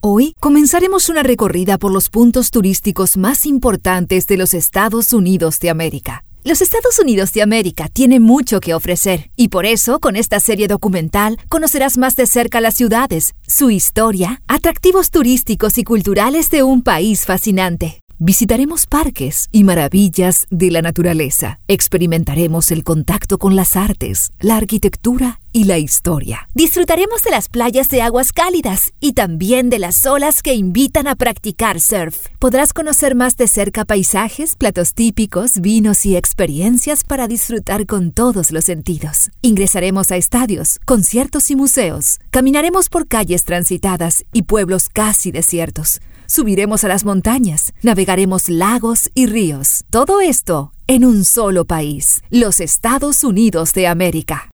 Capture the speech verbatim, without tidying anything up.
Hoy comenzaremos una recorrida por los puntos turísticos más importantes de los Estados Unidos de América. Los Estados Unidos de América tienen mucho que ofrecer y por eso, con esta serie documental, conocerás más de cerca las ciudades, su historia, atractivos turísticos y culturales de un país fascinante. Visitaremos parques y maravillas de la naturaleza. Experimentaremos el contacto con las artes, la arquitectura y la historia. Disfrutaremos de las playas de aguas cálidas y también de las olas que invitan a practicar surf. Podrás conocer más de cerca paisajes, platos típicos, vinos y experiencias para disfrutar con todos los sentidos. Ingresaremos a estadios, conciertos y museos. Caminaremos por calles transitadas y pueblos casi desiertos. Subiremos a las montañas, navegaremos lagos y ríos. Todo esto en un solo país, los Estados Unidos de América.